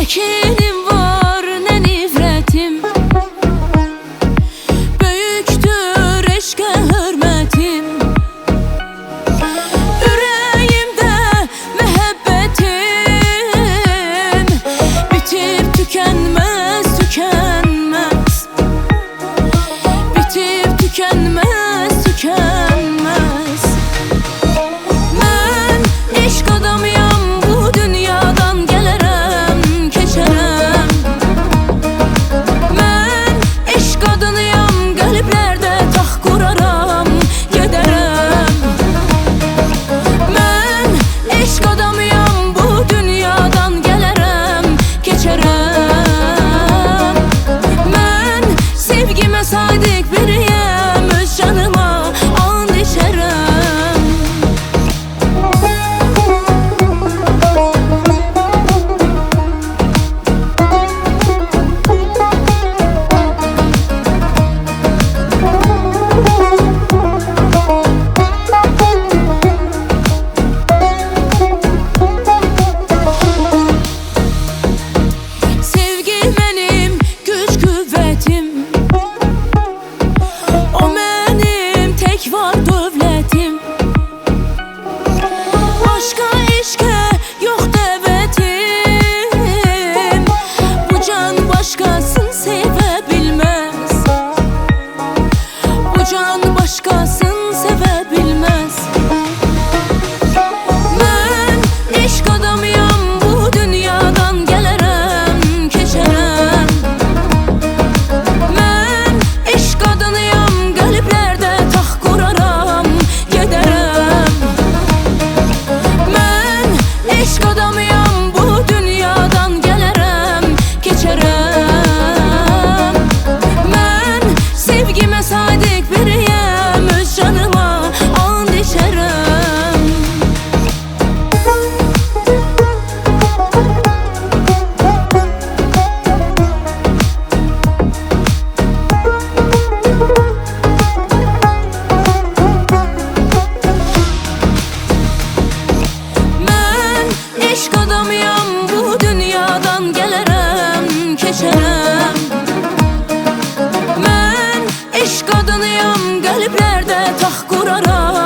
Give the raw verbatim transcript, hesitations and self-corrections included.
kinim var, ne nifretim. Böyüktür eşqə hörmətim. Ürəyimdə məhəbbətim bitib tükənməz, tükənməz. Bitib tükənməz, tükənməz. Mən eşq adamıyam, bu dünyadan gələrəm, keçərəm. Mən eşq qadınıyam, qəlblərdə taxt quraram, gedərəm. Mən eşq adamıyam, bu dünyadan gələrəm, keçərəm. Mən sevgimə sadiq biriyəm, öz canıma and içərəm. Sevgi mənim güc qüvvətim, o mənim tək var dövlətim. Başqa eşqə yox dəvətim, bu can başqasını sevə bilməz. Bu can başqasını sevə bilməz. Mən eşq adamıyam, bu dünyadan gələrəm, keçərəm. Mən eşq qadınıyam, qəlblərdə taxt quraram, gedərəm. Mən eşq adamıyam, bu dünyadan gələrəm, keçərəm. Mən sevgimə sadiq biriyəm, öz canıma and içərəm. Mən eşq adamıyam, bu dünyadan gələrəm, keçərəm. Mən eşq qadınıyam, qəlblərdə taxt quraram.